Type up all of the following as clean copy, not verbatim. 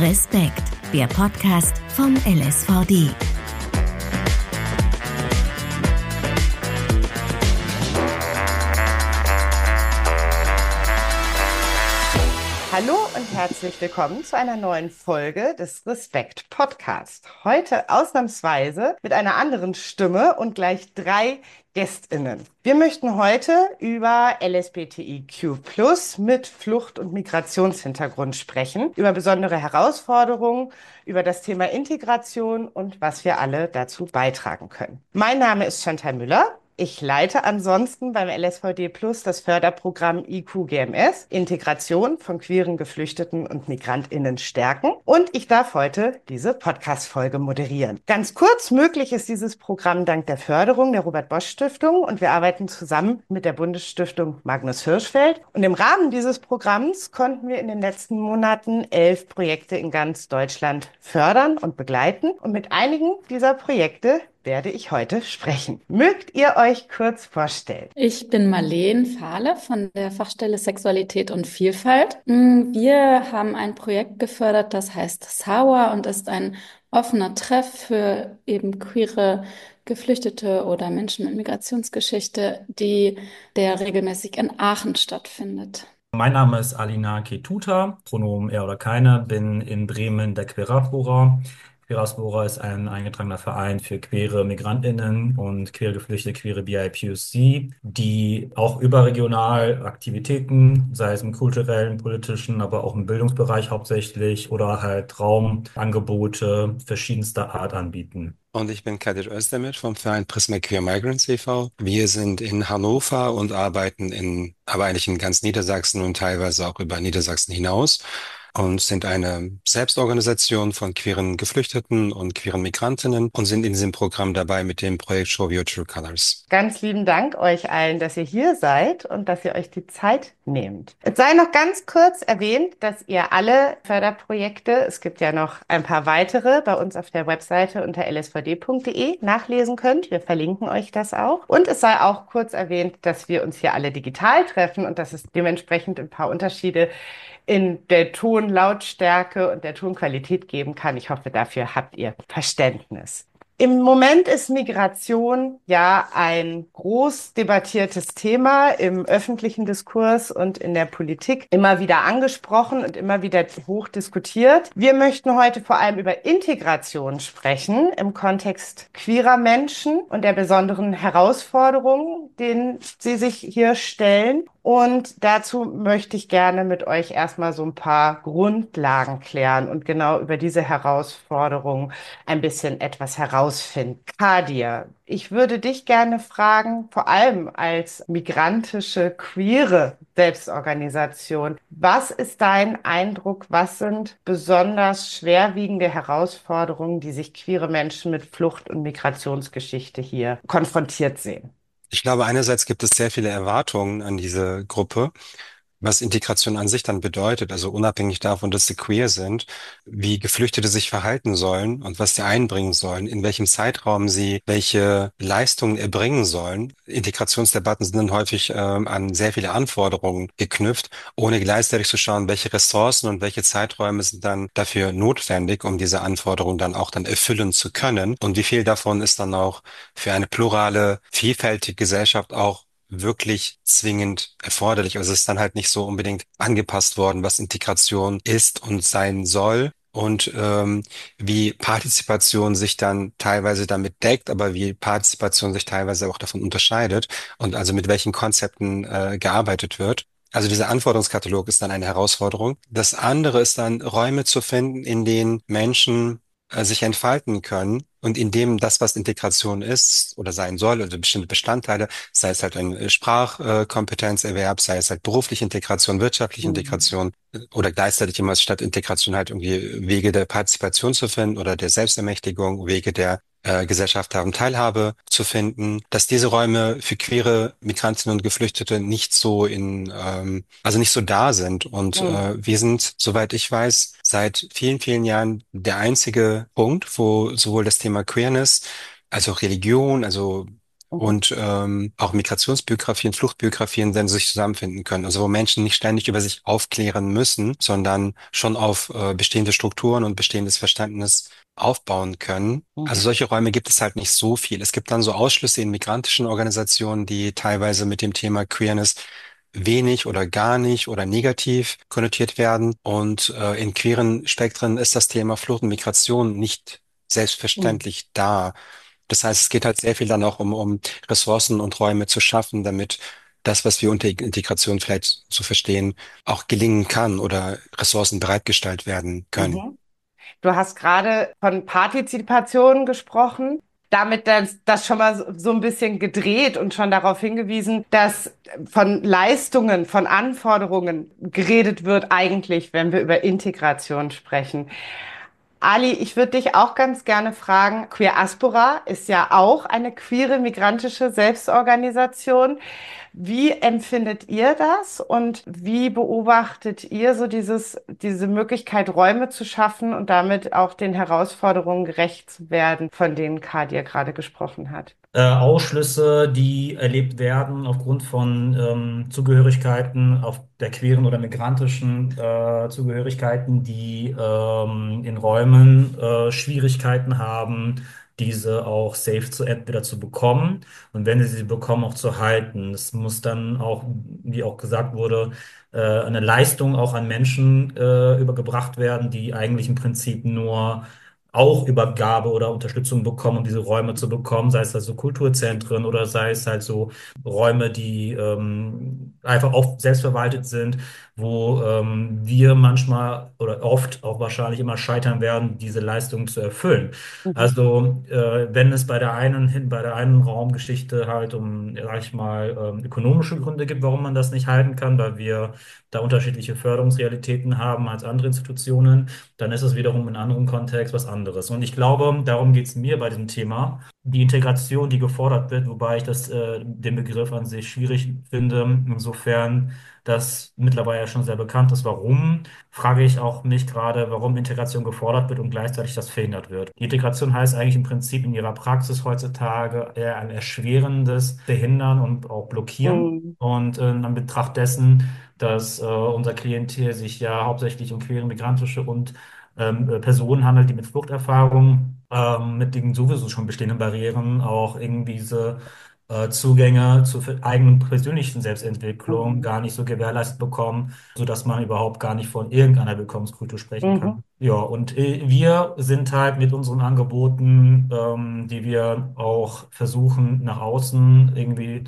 Respekt, der Podcast vom LSVD. Hallo und herzlich willkommen zu einer neuen Folge des Respekt Podcast. Heute ausnahmsweise mit einer anderen Stimme und gleich 3 GästInnen. Wir möchten heute über LSBTIQ+ mit Flucht- und Migrationshintergrund sprechen, über besondere Herausforderungen, über das Thema Integration und was wir alle dazu beitragen können. Mein Name ist Chantal Müller. Ich leite ansonsten beim LSVD Plus das Förderprogramm IQ-GMS, Integration von queeren Geflüchteten und MigrantInnen stärken. Und ich darf heute diese Podcast-Folge moderieren. Ganz kurz, möglich ist dieses Programm dank der Förderung der Robert-Bosch-Stiftung und wir arbeiten zusammen mit der Bundesstiftung Magnus Hirschfeld. Und im Rahmen dieses Programms konnten wir in den letzten Monaten 11 Projekte in ganz Deutschland fördern und begleiten. Und mit einigen dieser Projekte werde ich heute sprechen. Mögt ihr euch kurz vorstellen? Ich bin Marleen Fahle von der Fachstelle Sexualität und Vielfalt. Wir haben ein Projekt gefördert, das heißt SAWA und ist ein offener Treff für eben queere Geflüchtete oder Menschen mit Migrationsgeschichte, der regelmäßig in Aachen stattfindet. Mein Name ist Alina Ketuta, Pronomen er oder keine, bin in Bremen der Queeraspora. Queeraspora ist ein eingetragener Verein für queere MigrantInnen und queere Geflüchtete, queere BIPOC, die auch überregional Aktivitäten, sei es im kulturellen, politischen, aber auch im Bildungsbereich hauptsächlich oder halt Raumangebote verschiedenster Art anbieten. Und ich bin Kadir Özdemir vom Verein Prisma Queer Migrants e.V. Wir sind in Hannover und arbeiten aber eigentlich in ganz Niedersachsen und teilweise auch über Niedersachsen hinaus und sind eine Selbstorganisation von queeren Geflüchteten und queeren Migrantinnen und sind in diesem Programm dabei mit dem Projekt Show Your True Colors. Ganz lieben Dank euch allen, dass ihr hier seid und dass ihr euch die Zeit nehmt. Es sei noch ganz kurz erwähnt, dass ihr alle Förderprojekte, es gibt ja noch ein paar weitere, bei uns auf der Webseite unter lsvd.de nachlesen könnt. Wir verlinken euch das auch. Und es sei auch kurz erwähnt, dass wir uns hier alle digital treffen und dass es dementsprechend ein paar Unterschiede in der Tonlautstärke und der Tonqualität geben kann. Ich hoffe, dafür habt ihr Verständnis. Im Moment ist Migration ja ein groß debattiertes Thema im öffentlichen Diskurs und in der Politik, immer wieder angesprochen und immer wieder hoch diskutiert. Wir möchten heute vor allem über Integration sprechen im Kontext queerer Menschen und der besonderen Herausforderungen, denen sie sich hier stellen. Und dazu möchte ich gerne mit euch erstmal so ein paar Grundlagen klären und genau über diese Herausforderungen ein bisschen etwas herausfinden. Kadir, ich würde dich gerne fragen, vor allem als migrantische, queere Selbstorganisation, was ist dein Eindruck, was sind besonders schwerwiegende Herausforderungen, die sich queere Menschen mit Flucht- und Migrationsgeschichte hier konfrontiert sehen? Ich glaube, einerseits gibt es sehr viele Erwartungen an diese Gruppe, was Integration an sich dann bedeutet, also unabhängig davon, dass sie queer sind, wie Geflüchtete sich verhalten sollen und was sie einbringen sollen, in welchem Zeitraum sie welche Leistungen erbringen sollen. Integrationsdebatten sind dann häufig an sehr viele Anforderungen geknüpft, ohne gleichzeitig zu schauen, welche Ressourcen und welche Zeiträume sind dann dafür notwendig, um diese Anforderungen dann erfüllen zu können und wie viel davon ist dann auch für eine plurale, vielfältige Gesellschaft auch wirklich zwingend erforderlich. Also es ist dann halt nicht so unbedingt angepasst worden, was Integration ist und sein soll. Und wie Partizipation sich dann teilweise damit deckt, aber wie Partizipation sich teilweise auch davon unterscheidet und also mit welchen Konzepten gearbeitet wird. Also dieser Anforderungskatalog ist dann eine Herausforderung. Das andere ist dann Räume zu finden, in denen Menschen sich entfalten können und in dem das, was Integration ist oder sein soll, oder bestimmte Bestandteile, sei es halt ein Sprachkompetenzerwerb, sei es halt berufliche Integration, wirtschaftliche Mhm. Integration oder gleichzeitig immer statt Integration halt irgendwie Wege der Partizipation zu finden oder der Selbstermächtigung, Wege der Gesellschaft haben, Teilhabe zu finden, dass diese Räume für queere Migrantinnen und Geflüchtete nicht so also nicht so da sind. Und Mhm. wir sind, soweit ich weiß, seit vielen, vielen Jahren der einzige Punkt, wo sowohl das Thema Queerness als auch Religion, also Mhm. und auch Migrationsbiografien, Fluchtbiografien dann sich zusammenfinden können. Also wo Menschen nicht ständig über sich aufklären müssen, sondern schon auf bestehende Strukturen und bestehendes Verständnis aufbauen können. Also Mhm. solche Räume gibt es halt nicht so viel. Es gibt dann so Ausschlüsse in migrantischen Organisationen, die teilweise mit dem Thema Queerness wenig oder gar nicht oder negativ konnotiert werden. Und in queeren Spektren ist das Thema Flucht und Migration nicht Mhm. selbstverständlich da. Das heißt, es geht halt sehr viel dann auch um Ressourcen und Räume zu schaffen, damit das, was wir unter Integration vielleicht so verstehen, auch gelingen kann oder Ressourcen bereitgestellt werden können. Mhm. Du hast gerade von Partizipation gesprochen. Damit das schon mal so ein bisschen gedreht und schon darauf hingewiesen, dass von Leistungen, von Anforderungen geredet wird eigentlich, wenn wir über Integration sprechen. Ali, ich würde dich auch ganz gerne fragen, Queer Aspora ist ja auch eine queere migrantische Selbstorganisation. Wie empfindet ihr das und wie beobachtet ihr so diese Möglichkeit, Räume zu schaffen und damit auch den Herausforderungen gerecht zu werden, von denen Kadir gerade gesprochen hat? Ausschlüsse, die erlebt werden aufgrund von Zugehörigkeiten, auf der queeren oder migrantischen Zugehörigkeiten, die in Räumen Schwierigkeiten haben, diese auch safe zu entweder zu bekommen und wenn sie bekommen, auch zu halten. Es muss dann auch, wie auch gesagt wurde, eine Leistung auch an Menschen übergebracht werden, die eigentlich im Prinzip nur auch Übergabe oder Unterstützung bekommen, um diese Räume zu bekommen, sei es also Kulturzentren oder sei es halt so Räume, die einfach auch selbstverwaltet sind, wo wir manchmal oder oft auch wahrscheinlich immer scheitern werden, diese Leistung zu erfüllen. Mhm. Also wenn es bei der einen Raumgeschichte halt um, sag ich mal, ökonomische Gründe gibt, warum man das nicht halten kann, weil wir da unterschiedliche Förderungsrealitäten haben als andere Institutionen, dann ist es wiederum in einem anderen Kontext was anderes. Und ich glaube, darum geht es mir bei diesem Thema. Die Integration, die gefordert wird, wobei ich den Begriff an sich schwierig finde, insofern das mittlerweile ja schon sehr bekannt ist. Warum, frage ich auch mich gerade, warum Integration gefordert wird und gleichzeitig das verhindert wird. Die Integration heißt eigentlich im Prinzip in ihrer Praxis heutzutage eher ein erschwerendes Behindern und auch Blockieren. Mhm. Und in Anbetracht dessen, dass unser Klientel sich ja hauptsächlich um queere, migrantische und Personen handelt, die mit Fluchterfahrung, mit den sowieso schon bestehenden Barrieren auch irgendwie diese Zugänge zur eigenen persönlichen Selbstentwicklung Mhm. gar nicht so gewährleistet bekommen, sodass man überhaupt gar nicht von irgendeiner Willkommenskultur sprechen Mhm. kann. Ja, und wir sind halt mit unseren Angeboten, die wir auch versuchen nach außen irgendwie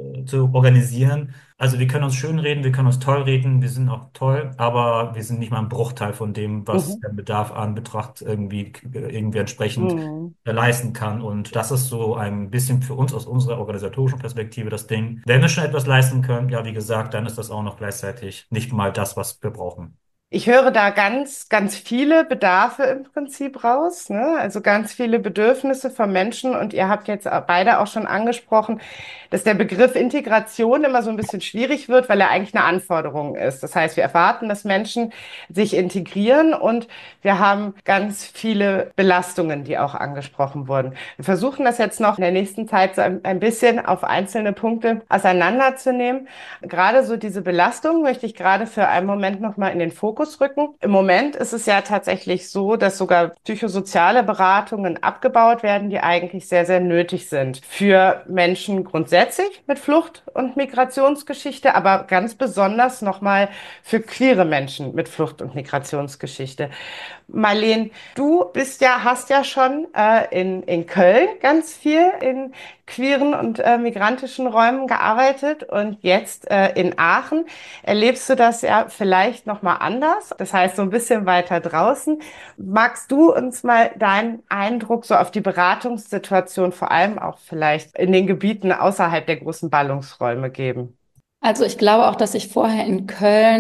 zu organisieren. Also wir können uns schön reden, wir können uns toll reden, wir sind auch toll, aber wir sind nicht mal ein Bruchteil von dem, was Mhm. der Bedarf an Betracht irgendwie entsprechend Mhm. leisten kann. Und das ist so ein bisschen für uns aus unserer organisatorischen Perspektive das Ding. Wenn wir schon etwas leisten können, ja, wie gesagt, dann ist das auch noch gleichzeitig nicht mal das, was wir brauchen. Ich höre da ganz viele Bedarfe im Prinzip raus, ne? Also ganz viele Bedürfnisse von Menschen. Und ihr habt jetzt beide auch schon angesprochen, dass der Begriff Integration immer so ein bisschen schwierig wird, weil er eigentlich eine Anforderung ist. Das heißt, wir erwarten, dass Menschen sich integrieren und wir haben ganz viele Belastungen, die auch angesprochen wurden. Wir versuchen das jetzt noch in der nächsten Zeit so ein bisschen auf einzelne Punkte auseinanderzunehmen. Gerade so diese Belastung möchte ich gerade für einen Moment nochmal in den Fokus rücken. Im Moment ist es ja tatsächlich so, dass sogar psychosoziale Beratungen abgebaut werden, die eigentlich sehr nötig sind für Menschen grundsätzlich mit Flucht- und Migrationsgeschichte, aber ganz besonders nochmal für queere Menschen mit Flucht- und Migrationsgeschichte. Marleen, du hast ja schon in Köln ganz viel in queeren und migrantischen Räumen gearbeitet und jetzt in Aachen erlebst du das ja vielleicht noch mal anders. Das heißt so ein bisschen weiter draußen. Magst du uns mal deinen Eindruck so auf die Beratungssituation, vor allem auch vielleicht in den Gebieten außerhalb der großen Ballungsräume geben? Also ich glaube auch, dass ich vorher in Köln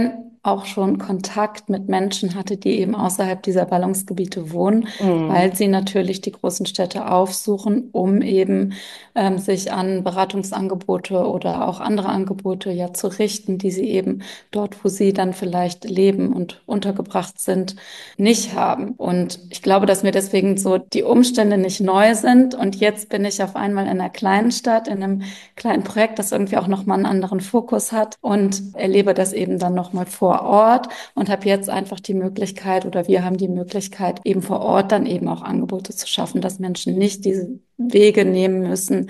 auch schon Kontakt mit Menschen hatte, die eben außerhalb dieser Ballungsgebiete wohnen, Mhm. weil sie natürlich die großen Städte aufsuchen, um eben sich an Beratungsangebote oder auch andere Angebote ja zu richten, die sie eben dort, wo sie dann vielleicht leben und untergebracht sind, nicht haben. Und ich glaube, dass mir deswegen so die Umstände nicht neu sind. Und jetzt bin ich auf einmal in einer kleinen Stadt, in einem kleinen Projekt, das irgendwie auch nochmal einen anderen Fokus hat und erlebe das eben dann nochmal vor Ort und habe jetzt einfach die Möglichkeit oder wir haben die Möglichkeit, eben vor Ort dann eben auch Angebote zu schaffen, dass Menschen nicht diese Wege nehmen müssen,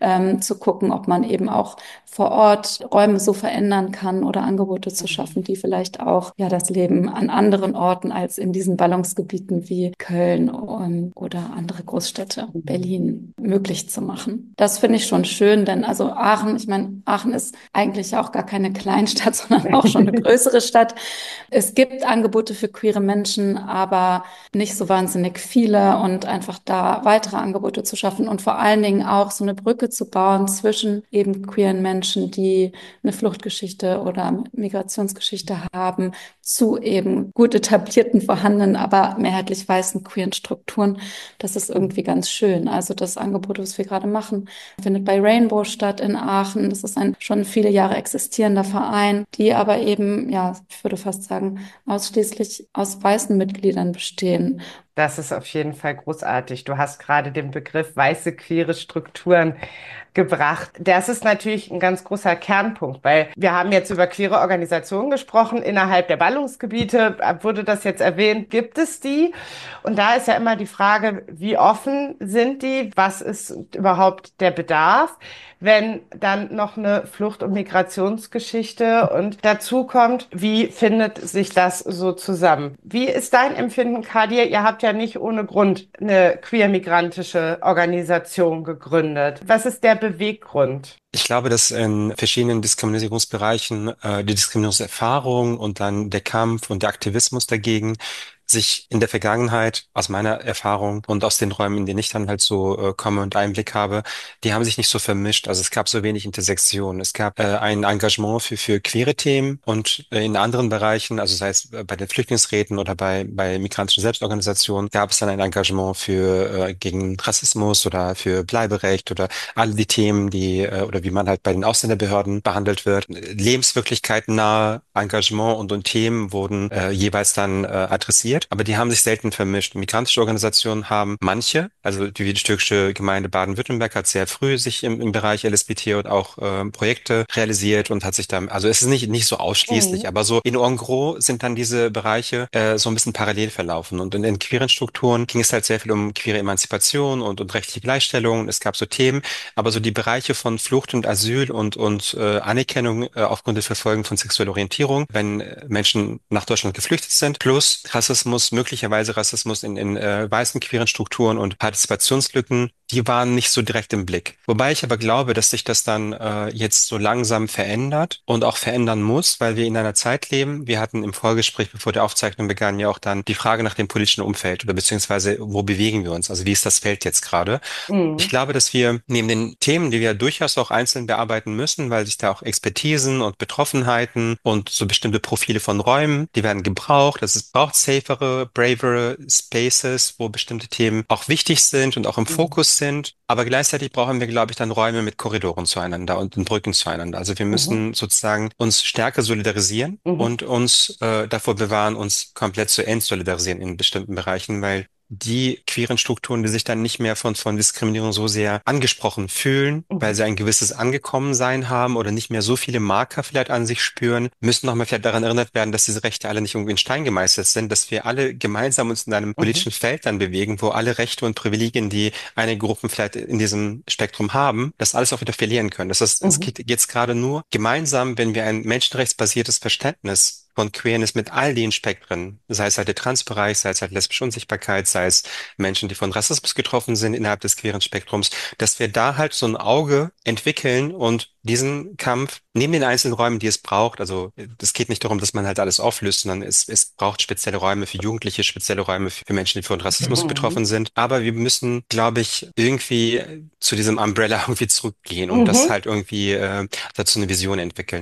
zu gucken, ob man eben auch vor Ort Räume so verändern kann oder Angebote zu Mhm. schaffen, die vielleicht auch ja das Leben an anderen Orten als in diesen Ballungsgebieten wie Köln oder andere Großstädte, Mhm. Berlin, möglich zu machen. Das finde ich schon schön, denn also Aachen, ich meine, Aachen ist eigentlich auch gar keine Kleinstadt, sondern auch schon eine größere Stadt. Es gibt Angebote für queere Menschen, aber nicht so wahnsinnig viele und einfach da weitere Angebote zu schaffen und vor allen Dingen auch so eine Brücke zu bauen zwischen eben queeren Menschen, die eine Fluchtgeschichte oder Migrationsgeschichte haben, zu eben gut etablierten, vorhandenen, aber mehrheitlich weißen queeren Strukturen. Das ist irgendwie ganz schön. Also das Angebot, was wir gerade machen, findet bei Rainbow statt in Aachen. Das ist ein schon viele Jahre existierender Verein, die aber eben, ja, ich würde fast sagen, ausschließlich aus weißen Mitgliedern bestehen. Das ist auf jeden Fall großartig. Du hast gerade den Begriff weiße queere Strukturen gebracht. Das ist natürlich ein ganz großer Kernpunkt, weil wir haben jetzt über queere Organisationen gesprochen. Innerhalb der Ballungsgebiete wurde das jetzt erwähnt. Gibt es die? Und da ist ja immer die Frage, wie offen sind die? Was ist überhaupt der Bedarf? Wenn dann noch eine Flucht- und Migrationsgeschichte und dazu kommt, wie findet sich das so zusammen? Wie ist dein Empfinden, Kadir? Ihr habt ja nicht ohne Grund eine queer-migrantische Organisation gegründet. Was ist der Beweggrund? Ich glaube, dass in verschiedenen Diskriminierungsbereichen die Diskriminierungserfahrung und dann der Kampf und der Aktivismus dagegen sich in der Vergangenheit, aus meiner Erfahrung und aus den Räumen, in denen ich dann halt so komme und Einblick habe, die haben sich nicht so vermischt. Also es gab so wenig Intersektion. Es gab ein Engagement für queere Themen und in anderen Bereichen, also sei es bei den Flüchtlingsräten oder bei migrantischen Selbstorganisationen, gab es dann ein Engagement für gegen Rassismus oder für Bleiberecht oder alle die Themen, die oder wie man halt bei den Ausländerbehörden behandelt wird. Lebenswirklichkeiten Engagement und Themen wurden jeweils dann adressiert, aber die haben sich selten vermischt. Migrantische Organisationen haben manche, also die türkische Gemeinde Baden-Württemberg hat sehr früh sich im Bereich LSBT und auch Projekte realisiert und hat sich da, also es ist nicht so ausschließlich, Mhm. aber so en gros sind dann diese Bereiche so ein bisschen parallel verlaufen. Und in den queeren Strukturen ging es halt sehr viel um queere Emanzipation und rechtliche Gleichstellung. Es gab so Themen, aber so die Bereiche von Flucht und Asyl und Anerkennung aufgrund der Verfolgung von sexueller Orientierung, wenn Menschen nach Deutschland geflüchtet sind, plus Rassismus, möglicherweise Rassismus in weißen queeren Strukturen und Partizipationslücken, die waren nicht so direkt im Blick. Wobei ich aber glaube, dass sich das dann jetzt so langsam verändert und auch verändern muss, weil wir in einer Zeit leben. Wir hatten im Vorgespräch, bevor die Aufzeichnung begann, ja auch dann die Frage nach dem politischen Umfeld oder beziehungsweise wo bewegen wir uns? Also wie ist das Feld jetzt gerade? Ich Mhm. glaube, dass wir neben den Themen, die wir durchaus auch einzeln bearbeiten müssen, weil sich da auch Expertisen und Betroffenheiten und so bestimmte Profile von Räumen, die werden gebraucht. Also es braucht safere, bravere Spaces, wo bestimmte Themen auch wichtig sind und auch im Mhm. Fokus sind. Aber gleichzeitig brauchen wir, glaube ich, dann Räume mit Korridoren zueinander und Brücken zueinander. Also wir Mhm. müssen sozusagen uns stärker solidarisieren Mhm. und uns davor bewahren, uns komplett zu entsolidarisieren in bestimmten Bereichen, weil die queeren Strukturen, die sich dann nicht mehr von Diskriminierung so sehr angesprochen fühlen, weil Mhm. sie ein gewisses Angekommensein haben oder nicht mehr so viele Marker vielleicht an sich spüren, müssen nochmal vielleicht daran erinnert werden, dass diese Rechte alle nicht irgendwie in Stein gemeißelt sind, dass wir alle gemeinsam uns in einem Mhm. politischen Feld dann bewegen, wo alle Rechte und Privilegien, die einige Gruppen vielleicht in diesem Spektrum haben, das alles auch wieder verlieren können. Das heißt, es Mhm. geht jetzt gerade nur gemeinsam, wenn wir ein menschenrechtsbasiertes Verständnis von Queerness mit all den Spektren, sei es halt der Transbereich, sei es halt lesbische Unsichtbarkeit, sei es Menschen, die von Rassismus getroffen sind innerhalb des queeren Spektrums, dass wir da halt so ein Auge entwickeln und diesen Kampf neben den einzelnen Räumen, die es braucht, also es geht nicht darum, dass man halt alles auflöst, sondern es braucht spezielle Räume für Jugendliche, spezielle Räume für Menschen, die von Rassismus betroffen Mhm. sind. Aber wir müssen, glaube ich, irgendwie zu diesem Umbrella irgendwie zurückgehen und das Mhm. halt irgendwie dazu eine Vision entwickeln.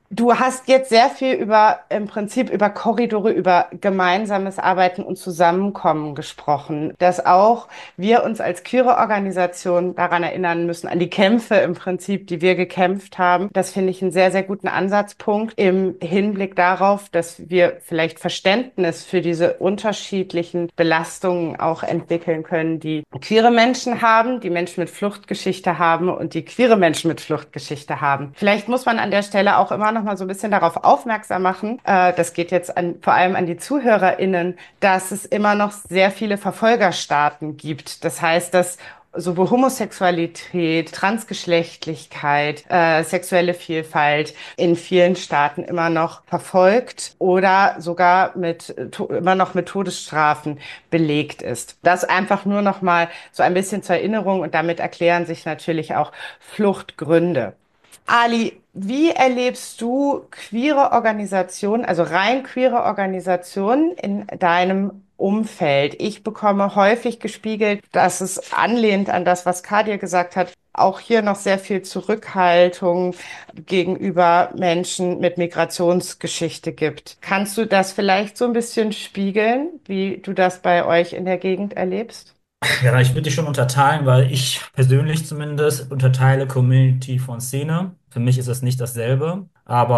Du hast jetzt sehr viel im Prinzip über Korridore, über gemeinsames Arbeiten und Zusammenkommen gesprochen, dass auch wir uns als queere Organisation daran erinnern müssen, an die Kämpfe im Prinzip, die wir gekämpft haben. Das finde ich einen sehr, sehr guten Ansatzpunkt im Hinblick darauf, dass wir vielleicht Verständnis für diese unterschiedlichen Belastungen auch entwickeln können, die queere Menschen haben, die Menschen mit Fluchtgeschichte haben und die queere Menschen mit Fluchtgeschichte haben. Vielleicht muss man an der Stelle auch immer noch mal so ein bisschen darauf aufmerksam machen, das geht jetzt vor allem an die ZuhörerInnen, dass es immer noch sehr viele Verfolgerstaaten gibt. Das heißt, dass sowohl Homosexualität, Transgeschlechtlichkeit, sexuelle Vielfalt in vielen Staaten immer noch verfolgt oder sogar immer noch mit Todesstrafen belegt ist. Das einfach nur noch mal so ein bisschen zur Erinnerung, und damit erklären sich natürlich auch Fluchtgründe. Ali, wie erlebst du queere Organisationen, also rein queere Organisationen in deinem Umfeld? Ich bekomme häufig gespiegelt, dass es anlehnt an das, was Kadir gesagt hat, auch hier noch sehr viel Zurückhaltung gegenüber Menschen mit Migrationsgeschichte gibt. Kannst du das vielleicht so ein bisschen spiegeln, wie du das bei euch in der Gegend erlebst? Ja, ich würde die schon unterteilen, weil ich persönlich zumindest unterteile Community von Szene. Für mich ist es nicht dasselbe.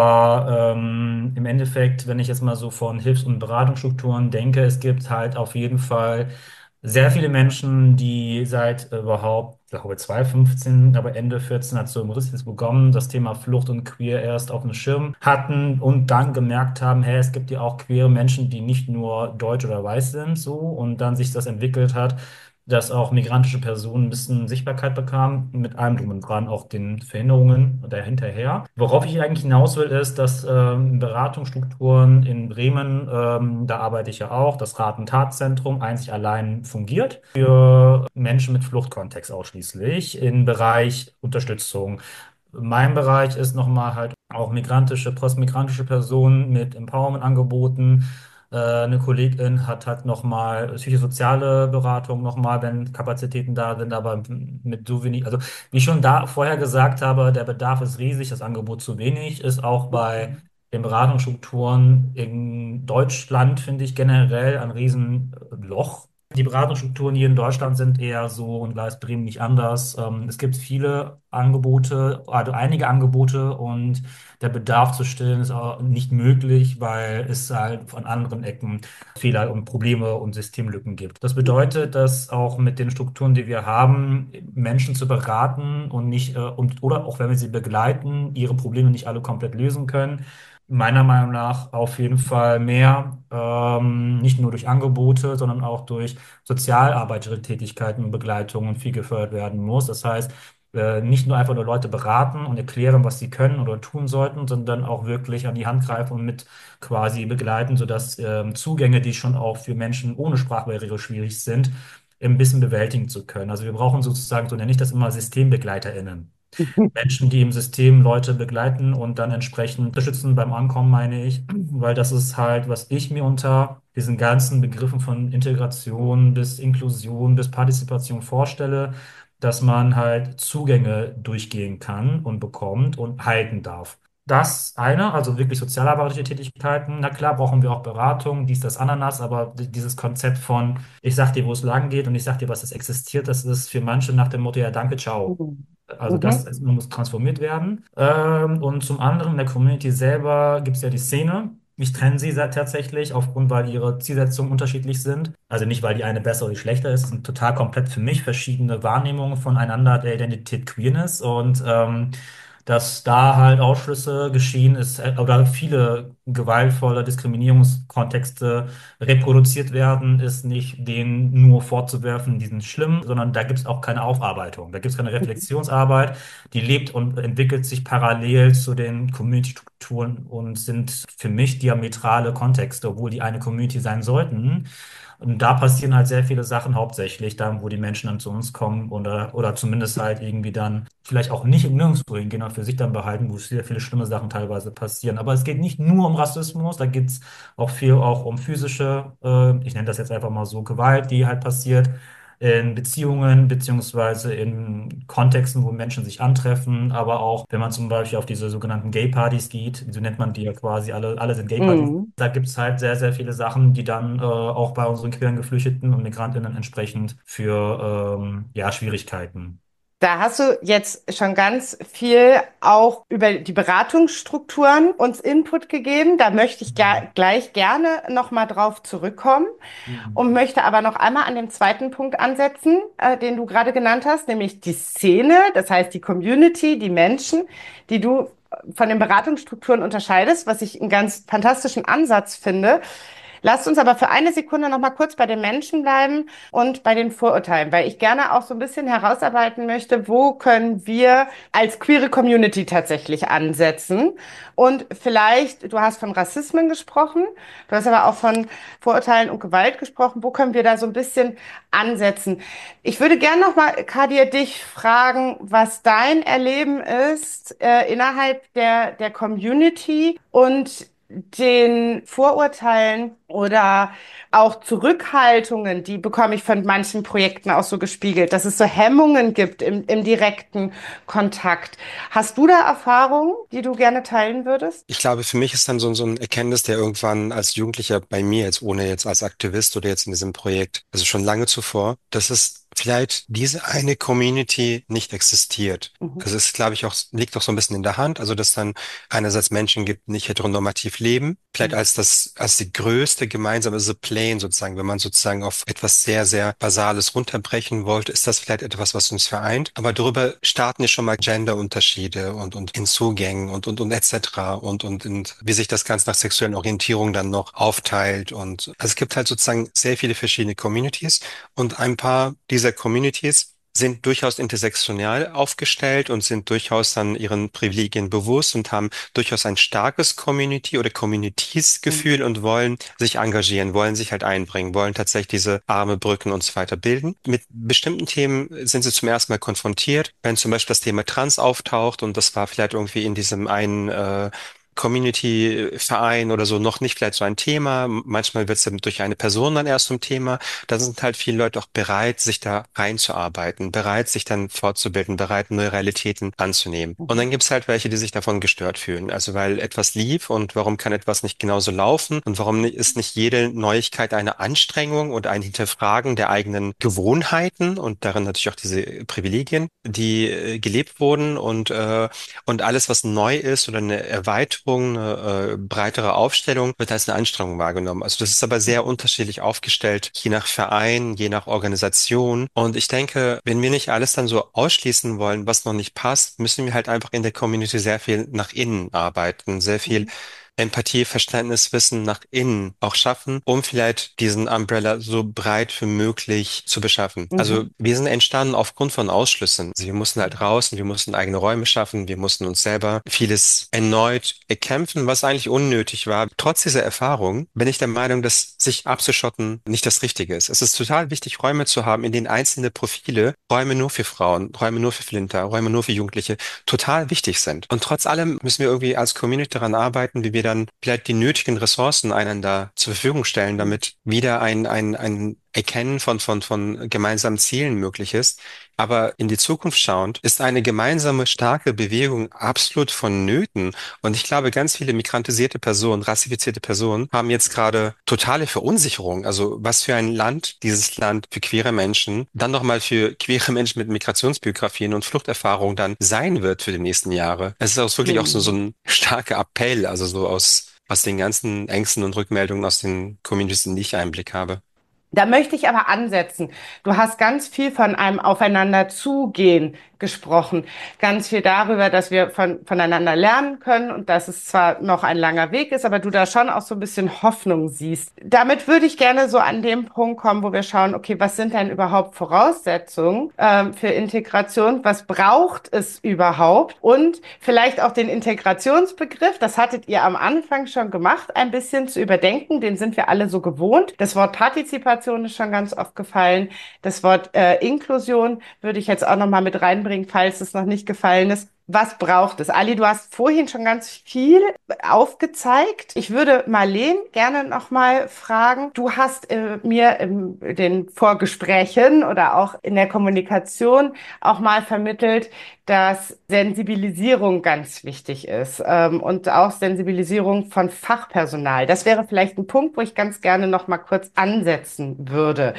Aber im Endeffekt, wenn ich jetzt mal so von Hilfs- und Beratungsstrukturen denke, es gibt halt auf jeden Fall sehr viele Menschen, die seit überhaupt, ich glaube 2015, aber Ende 14 hat so Jurismus begonnen, das Thema Flucht und Queer erst auf dem Schirm hatten und dann gemerkt haben, hey, es gibt ja auch queere Menschen, die nicht nur deutsch oder weiß sind, so, und dann sich das entwickelt hat, dass auch migrantische Personen ein bisschen Sichtbarkeit bekamen, mit allem drum und dran, auch den Verhinderungen dahinterher. Worauf ich eigentlich hinaus will, ist, dass Beratungsstrukturen in Bremen, da arbeite ich ja auch, das Rat- und Tatzentrum einzig allein fungiert für Menschen mit Fluchtkontext ausschließlich im Bereich Unterstützung. Mein Bereich ist nochmal halt auch migrantische, postmigrantische Personen mit Empowerment-Angeboten. Eine Kollegin hat halt nochmal psychosoziale Beratung nochmal, wenn Kapazitäten da sind, aber mit so wenig, also wie ich schon da vorher gesagt habe, der Bedarf ist riesig, das Angebot zu wenig, ist auch bei den Beratungsstrukturen in Deutschland, finde ich generell ein Riesenloch. Die Beratungsstrukturen hier in Deutschland sind eher so, und da ist Bremen nicht anders. Es gibt viele Angebote, also einige Angebote, und der Bedarf zu stillen ist auch nicht möglich, weil es halt von anderen Ecken Fehler und Probleme und Systemlücken gibt. Das bedeutet, dass auch mit den Strukturen, die wir haben, Menschen zu beraten und nicht, oder auch wenn wir sie begleiten, ihre Probleme nicht alle komplett lösen können, meiner Meinung nach auf jeden Fall mehr, nicht nur durch Angebote, sondern auch durch sozialarbeiterische Tätigkeiten und Begleitungen viel gefördert werden muss. Das heißt, nicht nur einfach nur Leute beraten und erklären, was sie können oder tun sollten, sondern auch wirklich an die Hand greifen und mit quasi begleiten, sodass Zugänge, die schon auch für Menschen ohne Sprachbarriere schwierig sind, ein bisschen bewältigen zu können. Also wir brauchen sozusagen, so nenne ich das immer, SystembegleiterInnen. Menschen, die im System Leute begleiten und dann entsprechend unterstützen beim Ankommen, meine ich, weil das ist halt, was ich mir unter diesen ganzen Begriffen von Integration bis Inklusion bis Partizipation vorstelle, dass man halt Zugänge durchgehen kann und bekommt und halten darf. Das eine, also wirklich sozialarbeiterische Tätigkeiten. Na klar, brauchen wir auch Beratung, dies, das, Ananas, aber dieses Konzept von, ich sag dir, wo es lang geht und ich sag dir, was es existiert, das ist für manche nach dem Motto, ja, danke, ciao. Mhm. Also das Mhm. muss transformiert werden. Und zum anderen in der Community selber gibt es ja die Szene. Ich trenne sie tatsächlich aufgrund, weil ihre Zielsetzungen unterschiedlich sind. Also nicht, weil die eine besser oder die schlechter ist. Es sind total komplett für mich verschiedene Wahrnehmungen voneinander der Identität Queerness. Und dass da halt Ausschlüsse geschehen ist oder viele gewaltvolle Diskriminierungskontexte reproduziert werden, ist nicht denen nur vorzuwerfen, die sind schlimm, sondern da gibt es auch keine Aufarbeitung. Da gibt es keine Reflexionsarbeit, die lebt und entwickelt sich parallel zu den Community-Strukturen und sind für mich diametrale Kontexte, obwohl die eine Community sein sollten. Und da passieren halt sehr viele Sachen, hauptsächlich dann, wo die Menschen dann zu uns kommen oder zumindest halt irgendwie dann vielleicht auch nicht nirgendwo hingehen und für sich dann behalten, wo sehr viele schlimme Sachen teilweise passieren. Aber es geht nicht nur um Rassismus, da geht es auch viel auch um physische, ich nenne das jetzt einfach mal so, Gewalt, die halt passiert. in Beziehungen beziehungsweise in Kontexten, wo Menschen sich antreffen, aber auch, wenn man zum Beispiel auf diese sogenannten Gay-Partys geht, so nennt man die ja quasi, alle sind Gay-Partys. Mhm. Da gibt es halt sehr, sehr viele Sachen, die dann auch bei unseren queeren Geflüchteten und MigrantInnen entsprechend für ja, Schwierigkeiten. Da hast du jetzt schon ganz viel auch über die Beratungsstrukturen uns Input gegeben. Da möchte ich gleich gerne nochmal drauf zurückkommen und Mhm. möchte aber noch einmal an dem zweiten Punkt ansetzen, den du gerade genannt hast, nämlich die Szene, das heißt die Community, die Menschen, die du von den Beratungsstrukturen unterscheidest, was ich einen ganz fantastischen Ansatz finde. Lasst uns aber für eine Sekunde noch mal kurz bei den Menschen bleiben und bei den Vorurteilen, weil ich gerne auch so ein bisschen herausarbeiten möchte, wo können wir als queere Community tatsächlich ansetzen. Und vielleicht, du hast von Rassismen gesprochen, du hast aber auch von Vorurteilen und Gewalt gesprochen. Wo können wir da so ein bisschen ansetzen? Ich würde gerne noch mal, Kadir, dich fragen, was dein Erleben ist innerhalb der Community und den Vorurteilen oder auch Zurückhaltungen, die bekomme ich von manchen Projekten auch so gespiegelt, dass es so Hemmungen gibt im direkten Kontakt. Hast du da Erfahrungen, die du gerne teilen würdest? Ich glaube, für mich ist dann so ein Erkenntnis, der irgendwann als Jugendlicher bei mir jetzt, ohne jetzt als Aktivist oder jetzt in diesem Projekt, also schon lange zuvor, dass es vielleicht diese eine Community nicht existiert. Mhm. Also es, glaube ich, auch, liegt auch so ein bisschen in der Hand, also dass dann einerseits Menschen gibt, die nicht heteronormativ leben, vielleicht Mhm. als die größte gemeinsame The Plane sozusagen, wenn man sozusagen auf etwas sehr, sehr Basales runterbrechen wollte, ist das vielleicht etwas, was uns vereint. Aber darüber starten ja schon mal Genderunterschiede und in Zugängen und etc. Und wie sich das Ganze nach sexuellen Orientierung dann noch aufteilt. Und also es gibt halt sozusagen sehr viele verschiedene Communities und ein paar dieser Communities sind durchaus intersektional aufgestellt und sind durchaus dann ihren Privilegien bewusst und haben durchaus ein starkes Community- oder Mhm. Communities-Gefühl und wollen sich engagieren, wollen sich halt einbringen, wollen tatsächlich diese Arme, Brücken und so weiter bilden. Mit bestimmten Themen sind sie zum ersten Mal konfrontiert, wenn zum Beispiel das Thema Trans auftaucht und das war vielleicht irgendwie in diesem einen Community-Verein oder so noch nicht vielleicht so ein Thema. Manchmal wird es dann durch eine Person dann erst zum Thema. Da sind halt viele Leute auch bereit, sich da reinzuarbeiten, bereit, sich dann fortzubilden, bereit, neue Realitäten anzunehmen. Und Mhm. dann gibt's halt welche, die sich davon gestört fühlen. Also weil etwas lief und warum kann etwas nicht genauso laufen und warum ist nicht jede Neuigkeit eine Anstrengung und ein Hinterfragen der eigenen Gewohnheiten und darin natürlich auch diese Privilegien, die gelebt wurden und alles, was neu ist oder eine Erweiterung, eine breitere Aufstellung, wird als eine Anstrengung wahrgenommen. Also das ist aber sehr Mhm. unterschiedlich aufgestellt, je nach Verein, je nach Organisation. Und ich denke, wenn wir nicht alles dann so ausschließen wollen, was noch nicht passt, müssen wir halt einfach in der Community sehr viel nach innen arbeiten, sehr viel Mhm. Empathie, Verständnis, Wissen nach innen auch schaffen, um vielleicht diesen Umbrella so breit wie möglich zu beschaffen. Also Mhm. wir sind entstanden aufgrund von Ausschlüssen. Also wir mussten halt raus und wir mussten eigene Räume schaffen, wir mussten uns selber vieles erneut erkämpfen, was eigentlich unnötig war. Trotz dieser Erfahrung bin ich der Meinung, dass sich abzuschotten nicht das Richtige ist. Es ist total wichtig, Räume zu haben, in denen einzelne Profile, Räume nur für Frauen, Räume nur für Flinter, Räume nur für Jugendliche, total wichtig sind. Und trotz allem müssen wir irgendwie als Community daran arbeiten, wie wir dann vielleicht die nötigen Ressourcen einander zur Verfügung stellen, damit wieder ein Erkennen von gemeinsamen Zielen möglich ist. Aber in die Zukunft schauend ist eine gemeinsame, starke Bewegung absolut vonnöten. Und ich glaube, ganz viele migrantisierte Personen, rassifizierte Personen haben jetzt gerade totale Verunsicherung. Also was für ein Land, dieses Land für queere Menschen, dann nochmal für queere Menschen mit Migrationsbiografien und Fluchterfahrung dann sein wird für die nächsten Jahre. Es ist auch wirklich auch so Mhm. ein starker Appell, also so aus den ganzen Ängsten und Rückmeldungen aus den Communities, in die ich Einblick habe. Da möchte ich aber ansetzen. Du hast ganz viel von einem Aufeinander zugehen gesprochen. Ganz viel darüber, dass wir voneinander lernen können und dass es zwar noch ein langer Weg ist, aber du da schon auch so ein bisschen Hoffnung siehst. Damit würde ich gerne so an dem Punkt kommen, wo wir schauen, okay, was sind denn überhaupt Voraussetzungen für Integration? Was braucht es überhaupt? Und vielleicht auch den Integrationsbegriff, das hattet ihr am Anfang schon gemacht, ein bisschen zu überdenken. Den sind wir alle so gewohnt. Das Wort Partizipation ist schon ganz oft gefallen. Das Wort Inklusion würde ich jetzt auch noch mal mit reinbringen, falls es noch nicht gefallen ist. Was braucht es? Ali, du hast vorhin schon ganz viel aufgezeigt. Ich würde Marleen gerne noch mal fragen. Du hast mir in den Vorgesprächen oder auch in der Kommunikation auch mal vermittelt, dass Sensibilisierung ganz wichtig ist, und auch Sensibilisierung von Fachpersonal. Das wäre vielleicht ein Punkt, wo ich ganz gerne noch mal kurz ansetzen würde.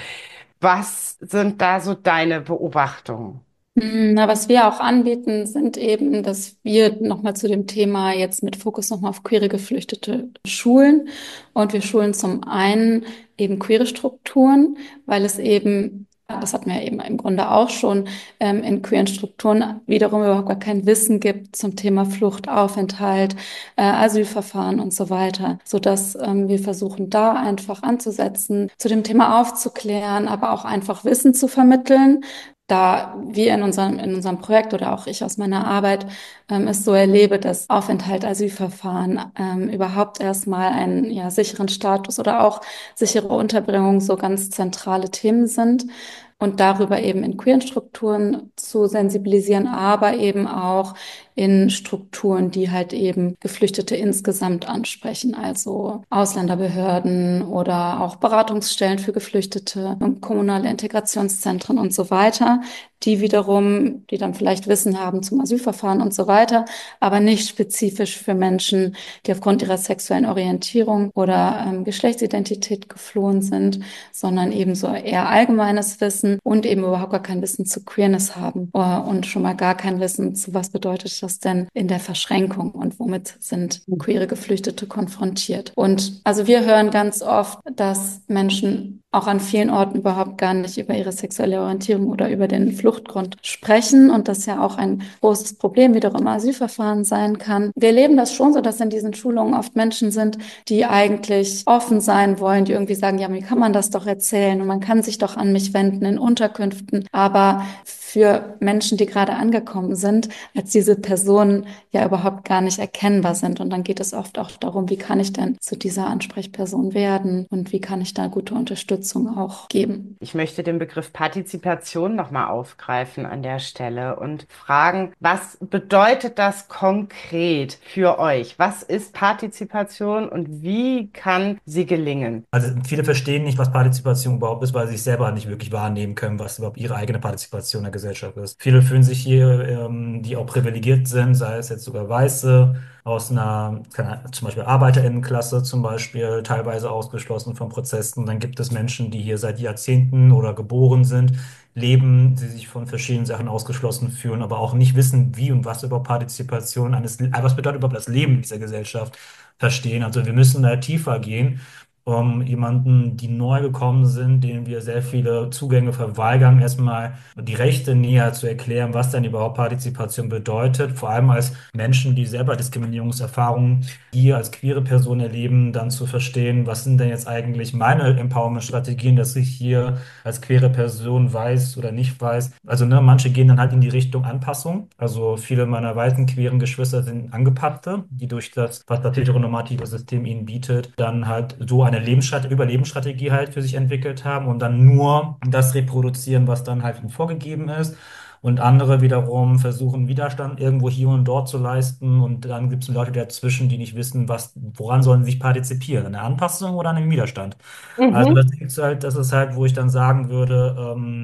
Was sind da so deine Beobachtungen? Na, was wir auch anbieten, sind eben, dass wir nochmal zu dem Thema jetzt mit Fokus nochmal auf queere Geflüchtete schulen. Und wir schulen zum einen eben queere Strukturen, weil es eben, das hatten wir ja eben im Grunde auch schon, in queeren Strukturen wiederum überhaupt gar kein Wissen gibt zum Thema Flucht, Aufenthalt, Asylverfahren und so weiter, sodass wir versuchen, da einfach anzusetzen, zu dem Thema aufzuklären, aber auch einfach Wissen zu vermitteln, da wir in unserem Projekt oder auch ich aus meiner Arbeit es so erlebe, dass Aufenthalt, Asylverfahren überhaupt erstmal einen ja, sicheren Status oder auch sichere Unterbringung so ganz zentrale Themen sind und darüber eben in queeren Strukturen zu sensibilisieren, aber eben auch in Strukturen, die halt eben Geflüchtete insgesamt ansprechen, also Ausländerbehörden oder auch Beratungsstellen für Geflüchtete, kommunale Integrationszentren und so weiter, die wiederum, die dann vielleicht Wissen haben zum Asylverfahren und so weiter, aber nicht spezifisch für Menschen, die aufgrund ihrer sexuellen Orientierung oder Geschlechtsidentität geflohen sind, sondern eben so eher allgemeines Wissen und eben überhaupt gar kein Wissen zu Queerness haben und schon mal gar kein Wissen zu, was bedeutet das denn in der Verschränkung und womit sind queere Geflüchtete konfrontiert. Und also wir hören ganz oft, dass Menschen auch an vielen Orten überhaupt gar nicht über ihre sexuelle Orientierung oder über den Fluchtgrund sprechen und das ja auch ein großes Problem wiederum im Asylverfahren sein kann. Wir erleben das schon so, dass in diesen Schulungen oft Menschen sind, die eigentlich offen sein wollen, die irgendwie sagen, ja, mir kann man das doch erzählen und man kann sich doch an mich wenden in Unterkünften, aber für Menschen, die gerade angekommen sind, als diese Personen ja überhaupt gar nicht erkennbar sind. Und dann geht es oft auch darum, wie kann ich denn zu dieser Ansprechperson werden und wie kann ich da gute Unterstützung auch geben. Ich möchte den Begriff Partizipation nochmal aufgreifen an der Stelle und fragen, was bedeutet das konkret für euch? Was ist Partizipation und wie kann sie gelingen? Also viele verstehen nicht, was Partizipation überhaupt ist, weil sie sich selber nicht wirklich wahrnehmen können, was überhaupt ihre eigene Partizipation in der Gesellschaft ist. Viele fühlen sich hier, die auch privilegiert sind, sei es jetzt sogar Weiße, aus einer, zum Beispiel ArbeiterInnenklasse zum Beispiel, teilweise ausgeschlossen von Prozessen. Dann gibt es Menschen, die hier seit Jahrzehnten oder geboren sind, leben, die sich von verschiedenen Sachen ausgeschlossen fühlen, aber auch nicht wissen, wie und was über Partizipation was bedeutet überhaupt das Leben in dieser Gesellschaft verstehen. Also wir müssen da tiefer gehen, um jemanden, die neu gekommen sind, denen wir sehr viele Zugänge verweigern, erstmal die Rechte näher zu erklären, was denn überhaupt Partizipation bedeutet, vor allem als Menschen, die selber Diskriminierungserfahrungen hier als queere Person erleben, dann zu verstehen, was sind denn jetzt eigentlich meine Empowerment-Strategien, dass ich hier als queere Person weiß oder nicht weiß. Also ne, manche gehen dann halt in die Richtung Anpassung. Also viele meiner weißen queeren Geschwister sind Angepackte, die durch das, was das heteronormative System ihnen bietet, dann halt so eine Überlebensstrategie halt für sich entwickelt haben und dann nur das reproduzieren, was dann halt ihnen vorgegeben ist. Und andere wiederum versuchen Widerstand irgendwo hier und dort zu leisten. Und dann gibt es Leute dazwischen, die nicht wissen, woran sollen sie sich partizipieren? An der Anpassung oder an dem Widerstand? Also Mhm. das ist halt, wo ich dann sagen würde,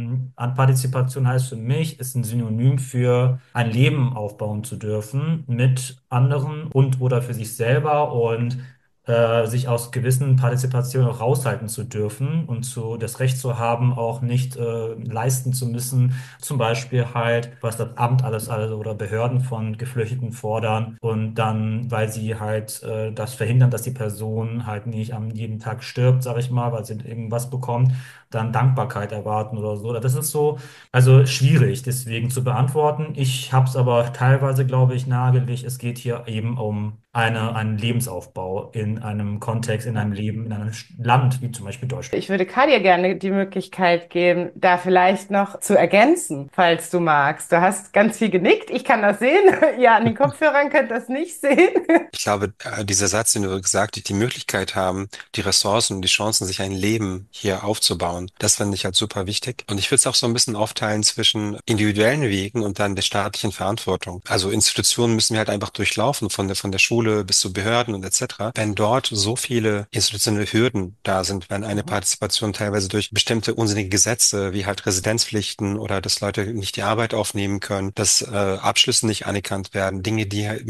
an Partizipation heißt für mich, ist ein Synonym für ein Leben aufbauen zu dürfen mit anderen und oder für sich selber und sich aus gewissen Partizipationen auch raushalten zu dürfen und das Recht zu haben, auch nicht leisten zu müssen, zum Beispiel halt, was das Amt alles oder Behörden von Geflüchteten fordern und dann, weil sie halt das verhindern, dass die Person halt nicht am jeden Tag stirbt, sag ich mal, weil sie irgendwas bekommt, dann Dankbarkeit erwarten oder so. Das ist so, also schwierig deswegen zu beantworten. Ich habe es aber teilweise, glaube ich, nahegelegt. Es geht hier eben um einen Lebensaufbau in einem Kontext, in einem Leben, in einem Land wie zum Beispiel Deutschland. Ich würde Kadir gerne die Möglichkeit geben, da vielleicht noch zu ergänzen, falls du magst. Du hast ganz viel genickt. Ich kann das sehen. Ihr an den Kopfhörern könnt das nicht sehen. Ich glaube, dieser Satz, den du gesagt hast, die Möglichkeit haben, die Ressourcen und die Chancen, sich ein Leben hier aufzubauen, aufzubauen. Das finde ich halt super wichtig. Und ich würde es auch so ein bisschen aufteilen zwischen individuellen Wegen und dann der staatlichen Verantwortung. Also Institutionen müssen wir halt einfach durchlaufen, von der Schule bis zu Behörden und etc. Wenn dort so viele institutionelle Hürden da sind, wenn eine Partizipation teilweise durch bestimmte unsinnige Gesetze wie halt Residenzpflichten oder dass Leute nicht die Arbeit aufnehmen können, dass Abschlüsse nicht anerkannt werden, Dinge, die halt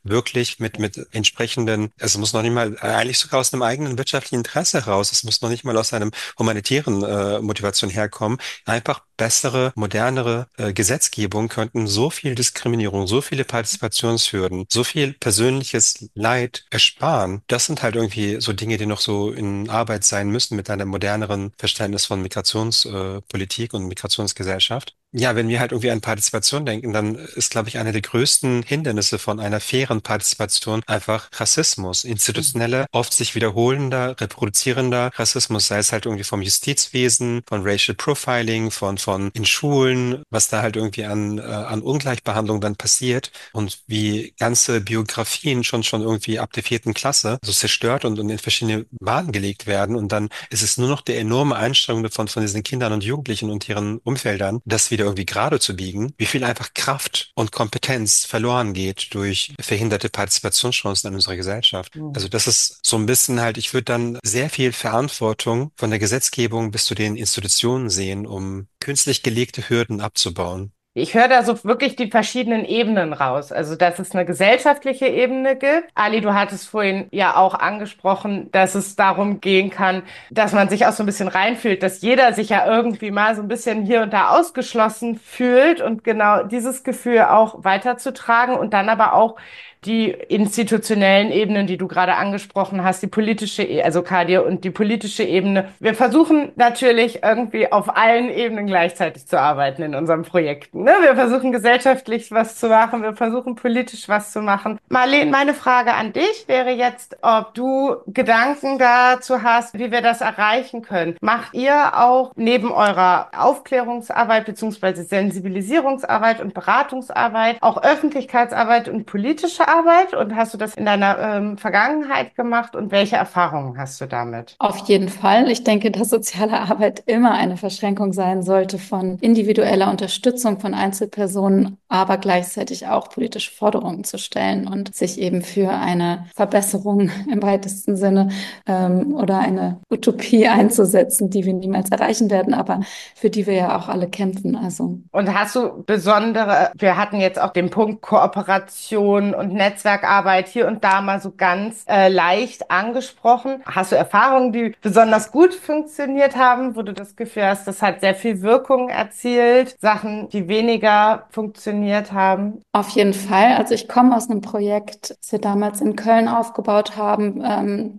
mit entsprechenden, es muss noch nicht mal eigentlich sogar aus einem eigenen wirtschaftlichen Interesse heraus, es muss noch nicht mal aus einem humanitären Motivation herkommen, einfach bessere, modernere Gesetzgebung könnten so viel Diskriminierung, so viele Partizipationshürden, so viel persönliches Leid ersparen. Das sind halt irgendwie so Dinge, die noch so in Arbeit sein müssen mit einem moderneren Verständnis von Migrationspolitik und Migrationsgesellschaft. Ja, wenn wir halt irgendwie an Partizipation denken, dann ist, glaube ich, eine der größten Hindernisse von einer fairen Partizipation einfach Rassismus, institutioneller, oft sich wiederholender, reproduzierender Rassismus, sei es halt irgendwie vom Justizwesen, von Racial Profiling, von in Schulen, was da halt irgendwie an Ungleichbehandlung dann passiert und wie ganze Biografien schon irgendwie ab der 4. Klasse so zerstört und in verschiedene Bahnen gelegt werden und dann ist es nur noch der enorme Anstrengung von diesen Kindern und Jugendlichen und ihren Umfeldern, das wieder irgendwie gerade zu biegen, wie viel einfach Kraft und Kompetenz verloren geht durch verhinderte Partizipationschancen in unserer Gesellschaft. Also das ist so ein bisschen halt, ich würde dann sehr viel Verantwortung von der Gesetzgebung bis zu den Institutionen sehen, um künstlich gelegte Hürden abzubauen. Ich höre da so wirklich die verschiedenen Ebenen raus. Also, dass es eine gesellschaftliche Ebene gibt. Ali, du hattest vorhin ja auch angesprochen, dass es darum gehen kann, dass man sich auch so ein bisschen reinfühlt, dass jeder sich ja irgendwie mal so ein bisschen hier und da ausgeschlossen fühlt und genau dieses Gefühl auch weiterzutragen und dann aber auch die institutionellen Ebenen, die du gerade angesprochen hast, die politische, also Kadir und die politische Ebene. Wir versuchen natürlich irgendwie auf allen Ebenen gleichzeitig zu arbeiten in unseren Projekten. Ne? Wir versuchen gesellschaftlich was zu machen, wir versuchen politisch was zu machen. Marleen, meine Frage an dich wäre jetzt, ob du Gedanken dazu hast, wie wir das erreichen können. Macht ihr auch neben eurer Aufklärungsarbeit beziehungsweise Sensibilisierungsarbeit und Beratungsarbeit auch Öffentlichkeitsarbeit und politische Arbeit und hast du das in deiner Vergangenheit gemacht und welche Erfahrungen hast du damit? Auf jeden Fall. Ich denke, dass soziale Arbeit immer eine Verschränkung sein sollte von individueller Unterstützung von Einzelpersonen, aber gleichzeitig auch politische Forderungen zu stellen und sich eben für eine Verbesserung im weitesten Sinne oder eine Utopie einzusetzen, die wir niemals erreichen werden, aber für die wir ja auch alle kämpfen. Also. Und hast du besondere, wir hatten jetzt auch den Punkt Kooperation und Netzwerkarbeit hier und da mal so ganz leicht angesprochen. Hast du Erfahrungen, die besonders gut funktioniert haben, wo du das Gefühl hast, das hat sehr viel Wirkung erzielt, Sachen, die weniger funktioniert haben? Auf jeden Fall. Also ich komme aus einem Projekt, das wir damals in Köln aufgebaut haben,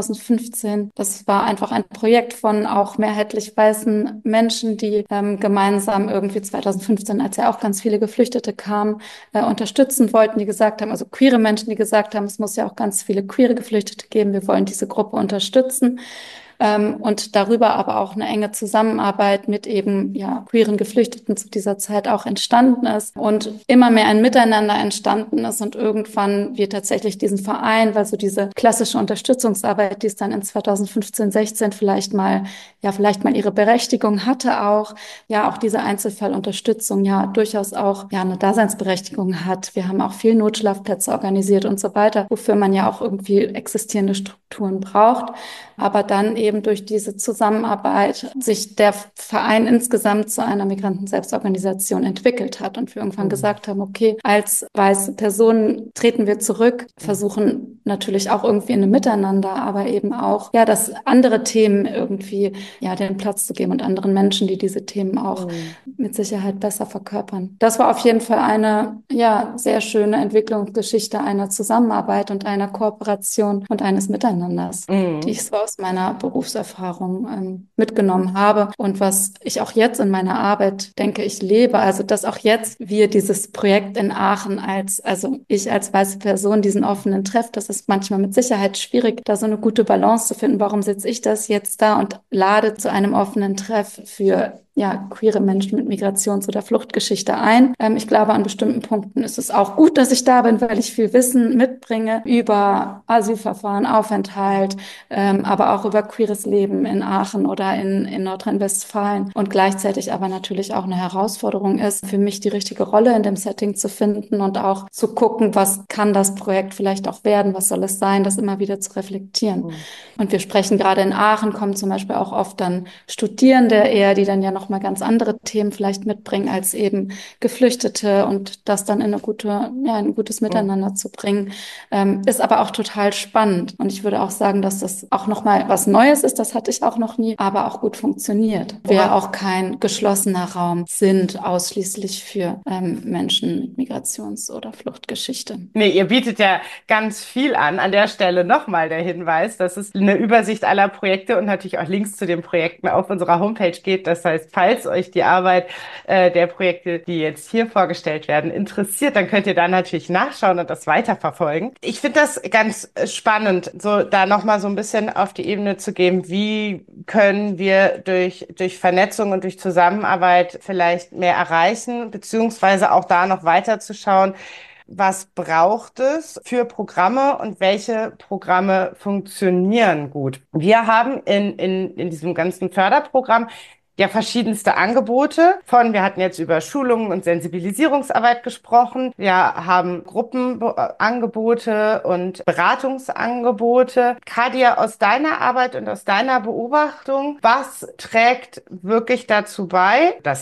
2015. Das war einfach ein Projekt von auch mehrheitlich weißen Menschen, die gemeinsam irgendwie 2015, als ja auch ganz viele Geflüchtete kamen, unterstützen wollten, die gesagt haben, also queere Menschen, die gesagt haben, es muss ja auch ganz viele queere Geflüchtete geben, wir wollen diese Gruppe unterstützen. Und darüber aber auch eine enge Zusammenarbeit mit eben ja queeren Geflüchteten zu dieser Zeit auch entstanden ist und immer mehr ein Miteinander entstanden ist und irgendwann wir tatsächlich diesen Verein, weil so diese klassische Unterstützungsarbeit, die es dann in 2015, 16 vielleicht mal ihre Berechtigung hatte auch, ja auch diese Einzelfallunterstützung ja durchaus auch ja eine Daseinsberechtigung hat. Wir haben auch viel Notschlafplätze organisiert und so weiter, wofür man ja auch irgendwie existierende Strukturen braucht. Aber dann eben durch diese Zusammenarbeit sich der Verein insgesamt zu einer Migranten-Selbstorganisation entwickelt hat und wir irgendwann gesagt haben, okay, als weiße Personen treten wir zurück, versuchen natürlich auch irgendwie in einem Miteinander, aber eben auch, ja, dass andere Themen irgendwie, ja, den Platz zu geben und anderen Menschen, die diese Themen auch mit Sicherheit besser verkörpern. Das war auf jeden Fall eine, ja, sehr schöne Entwicklungsgeschichte einer Zusammenarbeit und einer Kooperation und eines Miteinanders, die ich so aus meiner Berufserfahrung mitgenommen habe und was ich auch jetzt in meiner Arbeit denke, ich lebe. Also, dass auch jetzt wir dieses Projekt in Aachen also ich als weiße Person diesen offenen Treff, dass ist manchmal mit Sicherheit schwierig, da so eine gute Balance zu finden. Warum sitze ich das jetzt da und lade zu einem offenen Treff für queere Menschen mit Migrations- oder Fluchtgeschichte ein? Ich glaube, an bestimmten Punkten ist es auch gut, dass ich da bin, weil ich viel Wissen mitbringe über Asylverfahren, Aufenthalt, aber auch über queeres Leben in Aachen oder in Nordrhein-Westfalen und gleichzeitig aber natürlich auch eine Herausforderung ist, für mich die richtige Rolle in dem Setting zu finden und auch zu gucken, was kann das Projekt vielleicht auch werden, was soll es sein, das immer wieder zu reflektieren. Und wir sprechen gerade in Aachen, kommen zum Beispiel auch oft dann Studierende eher, die dann ja nochmal ganz andere Themen vielleicht mitbringen als eben Geflüchtete und das dann in ein gutes Miteinander zu bringen, ist aber auch total spannend. Und ich würde auch sagen, dass das auch nochmal was Neues ist, das hatte ich auch noch nie, aber auch gut funktioniert. Wir auch kein geschlossener Raum sind, ausschließlich für Menschen mit Migrations- oder Fluchtgeschichte. Nee, ihr bietet ja ganz viel an. An der Stelle nochmal der Hinweis, dass es eine Übersicht aller Projekte und natürlich auch Links zu den Projekten auf unserer Homepage geht. Das heißt, falls euch die Arbeit der Projekte, die jetzt hier vorgestellt werden, interessiert, dann könnt ihr da natürlich nachschauen und das weiterverfolgen. Ich finde das ganz spannend, so da nochmal so ein bisschen auf die Ebene zu gehen, wie können wir durch Vernetzung und durch Zusammenarbeit vielleicht mehr erreichen, beziehungsweise auch da noch weiter zu schauen, was braucht es für Programme und welche Programme funktionieren gut? Wir haben in diesem ganzen Förderprogramm ja verschiedenste Angebote wir hatten jetzt über Schulungen und Sensibilisierungsarbeit gesprochen. Wir haben Gruppenangebote und Beratungsangebote. Kadia, aus deiner Arbeit und aus deiner Beobachtung, was trägt wirklich dazu bei, dass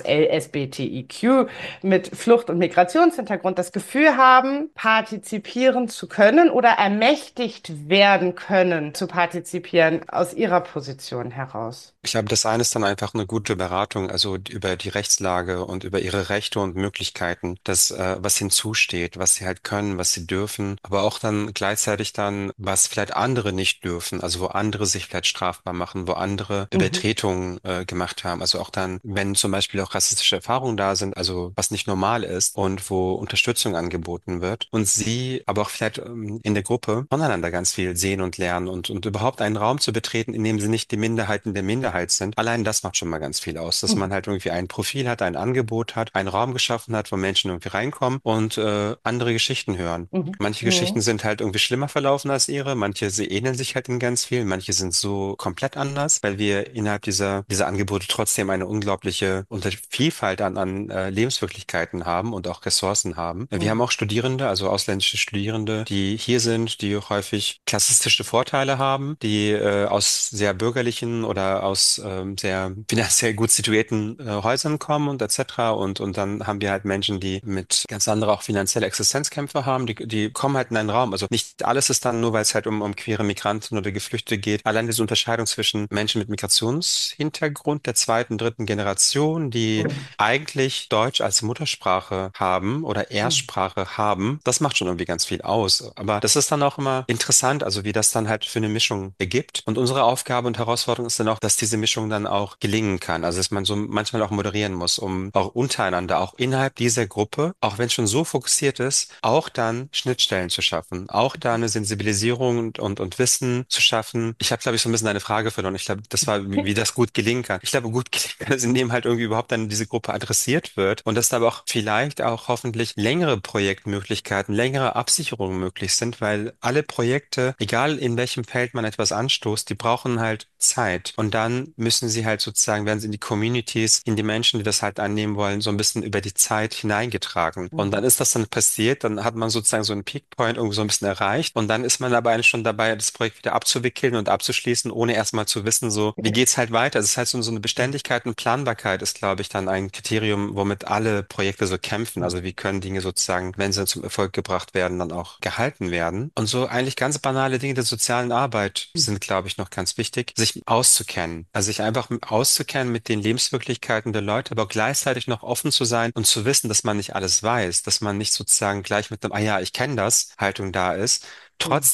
LSBTIQ mit Flucht- und Migrationshintergrund das Gefühl haben, partizipieren zu können oder ermächtigt werden können, zu partizipieren aus ihrer Position heraus? Ich glaube, das eine ist dann einfach eine gute Beratung, also über die Rechtslage und über ihre Rechte und Möglichkeiten, das, was hinzusteht, was sie halt können, was sie dürfen, aber auch dann gleichzeitig dann, was vielleicht andere nicht dürfen, also wo andere sich vielleicht strafbar machen, wo andere Übertretungen gemacht haben. Also auch dann, wenn zum Beispiel auch rassistische Erfahrungen da sind, also was nicht normal ist und wo Unterstützung angeboten wird und sie aber auch vielleicht in der Gruppe voneinander ganz viel sehen und lernen und überhaupt einen Raum zu betreten, in dem sie nicht die Minderheiten der Minderheit sind. Allein das macht schon mal ganz viel aus, dass man halt irgendwie ein Profil hat, ein Angebot hat, einen Raum geschaffen hat, wo Menschen irgendwie reinkommen und andere Geschichten hören. Manche Geschichten sind halt irgendwie schlimmer verlaufen als ihre, manche sie ähneln sich halt in ganz viel, manche sind so komplett anders, weil wir innerhalb dieser Angebote trotzdem eine unglaubliche Vielfalt an Lebenswirklichkeiten haben und auch Ressourcen haben. Wir haben auch Studierende, also ausländische Studierende, die hier sind, die häufig klassistische Vorteile haben, die aus sehr bürgerlichen oder aus sehr finanziell gut situierten Häusern kommen und etc. Und dann haben wir halt Menschen, die mit ganz andere auch finanzielle Existenzkämpfe haben, die kommen halt in einen Raum. Also nicht alles ist dann nur, weil es halt um queere Migranten oder Geflüchtete geht. Allein diese Unterscheidung zwischen Menschen mit Migrationshintergrund der zweiten, dritten Generation, die eigentlich Deutsch als Muttersprache haben oder Erstsprache haben, das macht schon irgendwie ganz viel aus. Aber das ist dann auch immer interessant, also wie das dann halt für eine Mischung ergibt. Und unsere Aufgabe und Herausforderung ist dann auch, dass diese Mischung dann auch gelingen kann. Also dass man so manchmal auch moderieren muss, um auch untereinander, auch innerhalb dieser Gruppe, auch wenn es schon so fokussiert ist, auch dann Schnittstellen zu schaffen, auch da eine Sensibilisierung und Wissen zu schaffen. Ich habe, glaube ich, so ein bisschen eine Frage verloren. Ich glaube, das war, wie das gut gelingen kann. Ich glaube, gut gelingen kann es, indem halt irgendwie überhaupt dann diese Gruppe adressiert wird und dass da aber auch vielleicht auch hoffentlich längere Projektmöglichkeiten, längere Absicherungen möglich sind, weil alle Projekte, egal in welchem Feld man etwas anstoßt, die brauchen halt Zeit. Und dann müssen sie halt sozusagen, werden sie in die Communities, in die Menschen, die das halt annehmen wollen, so ein bisschen über die Zeit hineingetragen. Und dann ist das dann passiert, dann hat man sozusagen so einen Peakpoint irgendwie so ein bisschen erreicht und dann ist man aber eigentlich schon dabei, das Projekt wieder abzuwickeln und abzuschließen, ohne erstmal zu wissen, so, wie geht's halt weiter? Das heißt, so eine Beständigkeit und Planbarkeit ist, glaube ich, dann ein Kriterium, womit alle Projekte so kämpfen. Also wie können Dinge sozusagen, wenn sie zum Erfolg gebracht werden, dann auch gehalten werden. Und so eigentlich ganz banale Dinge der sozialen Arbeit sind, glaube ich, noch ganz wichtig, sich auszukennen. Also sich einfach auszukennen mit den Lebenswirklichkeiten der Leute, aber auch gleichzeitig noch offen zu sein und zu wissen, dass man nicht alles weiß, dass man nicht sozusagen gleich mit einem, ah ja, ich kenne das, Haltung da ist, trotz des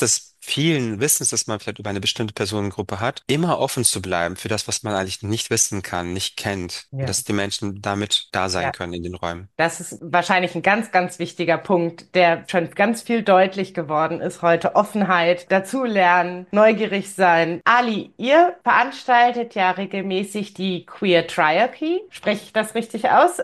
vielen Wissens, das man vielleicht über eine bestimmte Personengruppe hat, immer offen zu bleiben für das, was man eigentlich nicht wissen kann, nicht kennt. Und Ja. dass die Menschen damit da sein Ja. können in den Räumen. Das ist wahrscheinlich ein ganz, ganz wichtiger Punkt, der schon ganz viel deutlich geworden ist heute. Offenheit, dazulernen, neugierig sein. Ali, ihr veranstaltet ja regelmäßig die Queer Triarchy. Spreche ich das richtig aus?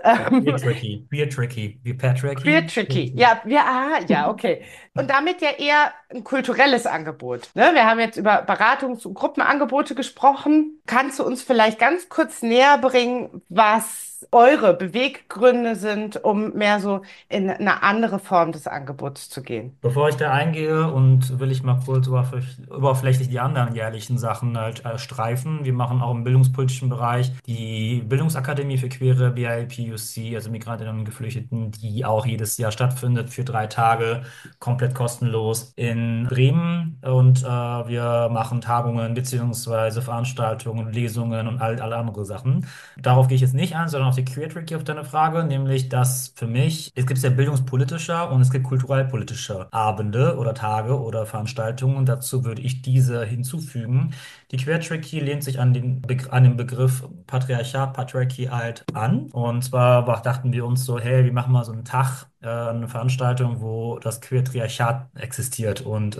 Queer Tricky, wie Patricky. Queer Tricky. Ja, ja, okay. Und damit ja eher ein kulturelles Angebot. Ne? Wir haben jetzt über Beratungs- und Gruppenangebote gesprochen. Kannst du uns vielleicht ganz kurz näher bringen, was eure Beweggründe sind, um mehr so in eine andere Form des Angebots zu gehen? Bevor ich da eingehe und will ich mal kurz oberflächlich die anderen jährlichen Sachen halt streifen. Wir machen auch im bildungspolitischen Bereich die Bildungsakademie für Queere, BIPOC, also Migrantinnen und Geflüchteten, die auch jedes Jahr stattfindet für 3 Tage, komplett kostenlos in Bremen. Und wir machen Tagungen beziehungsweise Veranstaltungen, Lesungen und alle andere Sachen. Darauf gehe ich jetzt nicht ein, sondern auf die Queer Tricky, auf deine Frage, nämlich dass für mich, es gibt ja bildungspolitischer und es gibt kulturellpolitische Abende oder Tage oder Veranstaltungen und dazu würde ich diese hinzufügen. Die Queer Tricky lehnt sich an den Begriff Patriarchat, Patriarchy halt an. Und zwar dachten wir uns so, hey, wir machen mal so einen Tag, eine Veranstaltung, wo das Queer-Triarchat existiert. Und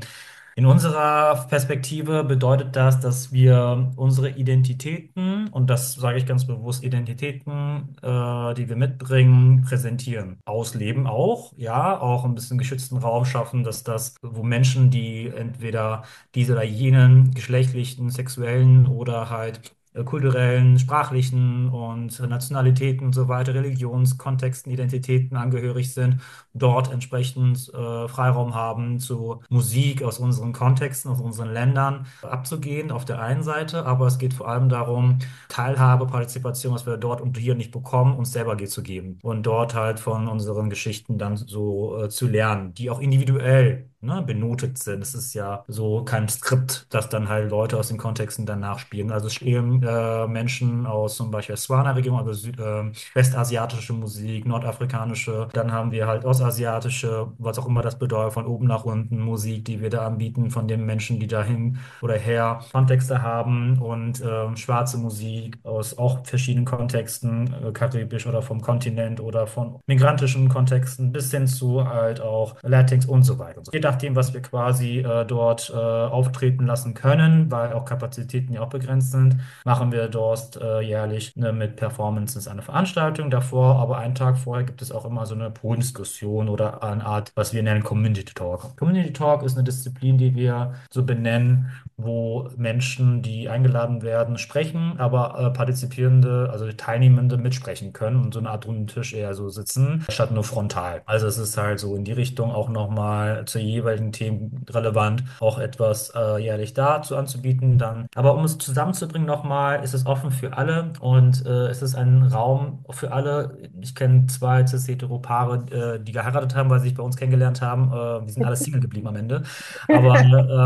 in unserer Perspektive bedeutet das, dass wir unsere Identitäten, und das sage ich ganz bewusst, Identitäten, die wir mitbringen, präsentieren. Ausleben auch, ja, auch ein bisschen geschützten Raum schaffen, dass das, wo Menschen, die entweder diese oder jenen geschlechtlichen, sexuellen oder halt kulturellen, sprachlichen und Nationalitäten und so weiter, Religionskontexten, Identitäten angehörig sind, dort entsprechend Freiraum haben, zu Musik aus unseren Kontexten, aus unseren Ländern abzugehen, auf der einen Seite, aber es geht vor allem darum, Teilhabe, Partizipation, was wir dort und hier nicht bekommen, uns selber zu geben und dort halt von unseren Geschichten dann so zu lernen, die auch individuell benotet sind. Es ist ja so kein Skript, das dann halt Leute aus den Kontexten dann nachspielen. Also es spielen Menschen aus zum Beispiel Swana-Region, also westasiatische Musik, nordafrikanische, dann haben wir halt ostasiatische, was auch immer das bedeutet, von oben nach unten Musik, die wir da anbieten, von den Menschen, die dahin oder her Kontexte haben und schwarze Musik aus auch verschiedenen Kontexten, karibisch oder vom Kontinent oder von migrantischen Kontexten bis hin zu halt auch Latinx und so weiter. Je nachdem, was wir quasi dort auftreten lassen können, weil auch Kapazitäten ja auch begrenzt sind, machen wir dort jährlich mit Performances eine Veranstaltung davor, aber einen Tag vorher gibt es auch immer so eine Podiumsdiskussion oder eine Art, was wir nennen Community Talk. Community Talk ist eine Disziplin, die wir so benennen, wo Menschen, die eingeladen werden, sprechen, aber Partizipierende, also Teilnehmende mitsprechen können und so eine Art runden Tisch eher so sitzen, statt nur frontal. Also es ist halt so in die Richtung auch nochmal zu jeweiligen Themen relevant, auch etwas jährlich dazu anzubieten. Dann, aber um es zusammenzubringen nochmal, ist es offen für alle und es ist ein Raum für alle. Ich kenne 2 cis-hetero-Paare, die geheiratet haben, weil sie sich bei uns kennengelernt haben. Die sind alle Single geblieben am Ende. Aber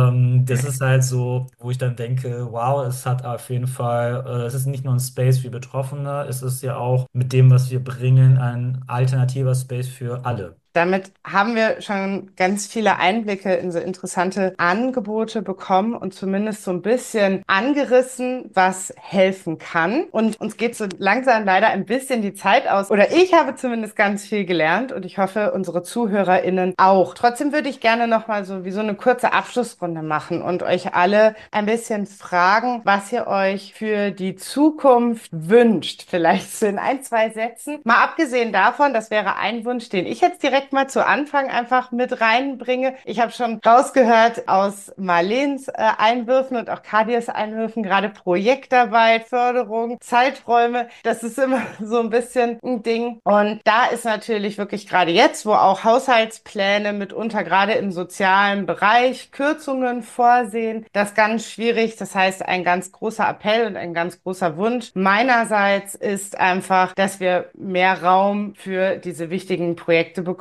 das ist halt so, wo ich dann denke, wow, es hat auf jeden Fall, es ist nicht nur ein Space für Betroffene, es ist ja auch mit dem, was wir bringen, ein alternativer Space für alle. Damit haben wir schon ganz viele Einblicke in so interessante Angebote bekommen und zumindest so ein bisschen angerissen, was helfen kann. Und uns geht so langsam leider ein bisschen die Zeit aus. Oder ich habe zumindest ganz viel gelernt und ich hoffe, unsere ZuhörerInnen auch. Trotzdem würde ich gerne nochmal so wie so eine kurze Abschlussrunde machen und euch alle ein bisschen fragen, was ihr euch für die Zukunft wünscht. Vielleicht so in 1, 2 Sätzen. Mal abgesehen davon, das wäre ein Wunsch, den ich jetzt direkt mal zu Anfang einfach mit reinbringe. Ich habe schon rausgehört aus Marlens Einwürfen und auch Kadirs Einwürfen, gerade Projektarbeit, Förderung, Zeiträume, das ist immer so ein bisschen ein Ding. Und da ist natürlich wirklich gerade jetzt, wo auch Haushaltspläne mitunter gerade im sozialen Bereich Kürzungen vorsehen, das ganz schwierig. Das heißt, ein ganz großer Appell und ein ganz großer Wunsch meinerseits ist einfach, dass wir mehr Raum für diese wichtigen Projekte bekommen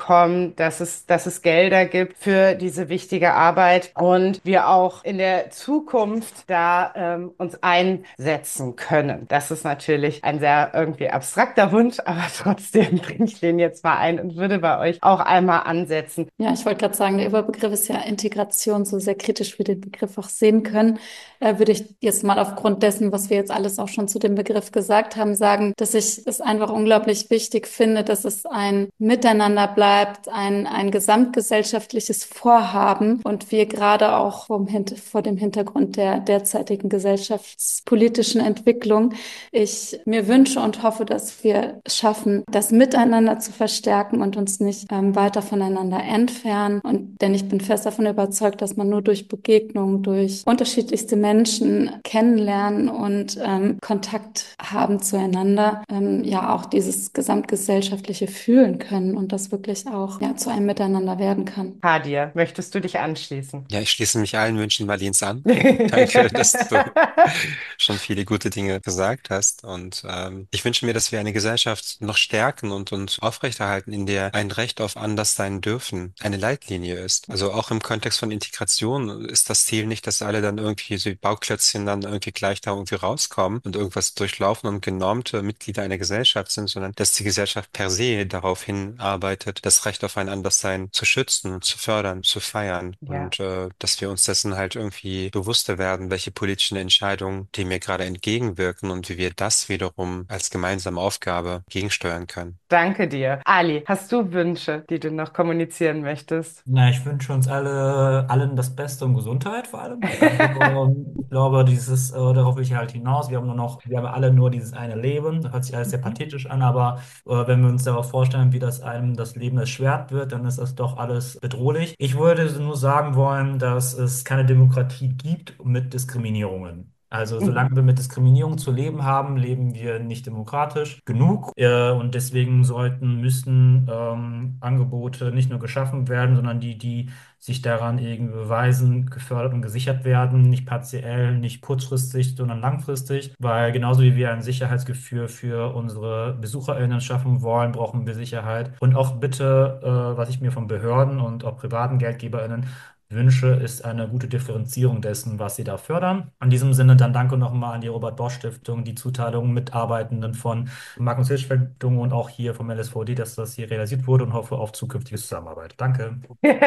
bekommen, dass es Gelder gibt für diese wichtige Arbeit und wir auch in der Zukunft da uns einsetzen können. Das ist natürlich ein sehr irgendwie abstrakter Wunsch, aber trotzdem bringe ich den jetzt mal ein und würde bei euch auch einmal ansetzen. Ja, ich wollte gerade sagen, der Überbegriff ist ja Integration, so sehr kritisch wir den Begriff auch sehen können, würde ich jetzt mal aufgrund dessen, was wir jetzt alles auch schon zu dem Begriff gesagt haben, sagen, dass ich es einfach unglaublich wichtig finde, dass es ein Miteinander bleibt, ein gesamtgesellschaftliches Vorhaben und wir gerade auch vor dem Hintergrund der derzeitigen gesellschaftspolitischen Entwicklung, ich mir wünsche und hoffe, dass wir es schaffen, das Miteinander zu verstärken und uns nicht weiter voneinander entfernen. Denn ich bin fest davon überzeugt, dass man nur durch Begegnung, durch unterschiedlichste Menschen kennenlernen und Kontakt haben zueinander, ja auch dieses gesamtgesellschaftliche fühlen können und das wirklich auch zu einem Miteinander werden kann. Hadir, möchtest du dich anschließen? Ja, ich schließe mich allen Wünschen Marlens an. Danke, dass du schon viele gute Dinge gesagt hast. Und ich wünsche mir, dass wir eine Gesellschaft noch stärken und aufrechterhalten, in der ein Recht auf Anderssein dürfen eine Leitlinie ist. Also auch im Kontext von Integration ist das Ziel nicht, dass alle dann irgendwie so wie Bauklötzchen dann irgendwie gleich da irgendwie rauskommen und irgendwas durchlaufen und genormte Mitglieder einer Gesellschaft sind, sondern dass die Gesellschaft per se darauf hinarbeitet, das Recht auf ein Anderssein zu schützen, zu fördern, zu feiern. Ja. Und dass wir uns dessen halt irgendwie bewusster werden, welche politischen Entscheidungen dem mir gerade entgegenwirken und wie wir das wiederum als gemeinsame Aufgabe gegensteuern können. Danke dir. Ali, hast du Wünsche, die du noch kommunizieren möchtest? Na, ich wünsche uns allen das Beste und Gesundheit vor allem. Also, ich glaube, darauf will ich halt hinaus. Wir haben alle nur dieses eine Leben. Das hört sich alles sehr pathetisch an, aber wenn wir uns darauf vorstellen, wie das einem das Leben erschwert wird, dann ist das doch alles bedrohlich. Ich würde nur sagen wollen, dass es keine Demokratie gibt mit Diskriminierungen. Also solange wir mit Diskriminierung zu leben haben, leben wir nicht demokratisch genug. Und deswegen müssten Angebote nicht nur geschaffen werden, sondern die sich daran irgendwie beweisen, gefördert und gesichert werden. Nicht partiell, nicht kurzfristig, sondern langfristig. Weil genauso wie wir ein Sicherheitsgefühl für unsere BesucherInnen schaffen wollen, brauchen wir Sicherheit. Und auch bitte, was ich mir von Behörden und auch privaten GeldgeberInnen wünsche, ist eine gute Differenzierung dessen, was sie da fördern. In diesem Sinne dann danke nochmal an die Robert-Bosch-Stiftung, die Zuteilung Mitarbeitenden von Magnus Hirschfeld und auch hier vom LSVD, dass das hier realisiert wurde und hoffe auf zukünftige Zusammenarbeit. Danke.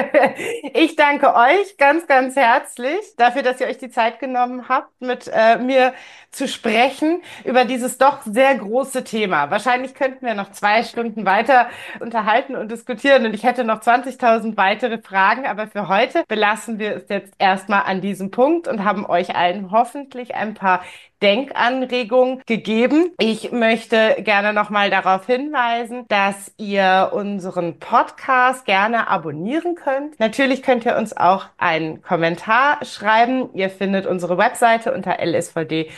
Ich danke euch ganz, ganz herzlich dafür, dass ihr euch die Zeit genommen habt, mit mir zu sprechen über dieses doch sehr große Thema. Wahrscheinlich könnten wir noch 2 Stunden weiter unterhalten und diskutieren und ich hätte noch 20.000 weitere Fragen, aber für heute belassen wir es jetzt erstmal an diesem Punkt und haben euch allen hoffentlich ein paar Denkanregungen gegeben. Ich möchte gerne nochmal darauf hinweisen, dass ihr unseren Podcast gerne abonnieren könnt. Natürlich könnt ihr uns auch einen Kommentar schreiben. Ihr findet unsere Webseite unter lsvd.de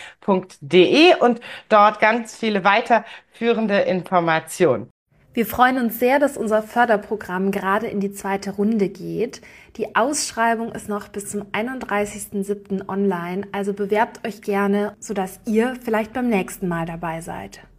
und dort ganz viele weiterführende Informationen. Wir freuen uns sehr, dass unser Förderprogramm gerade in die 2. Runde geht. Die Ausschreibung ist noch bis zum 31.07. online, also bewerbt euch gerne, sodass ihr vielleicht beim nächsten Mal dabei seid.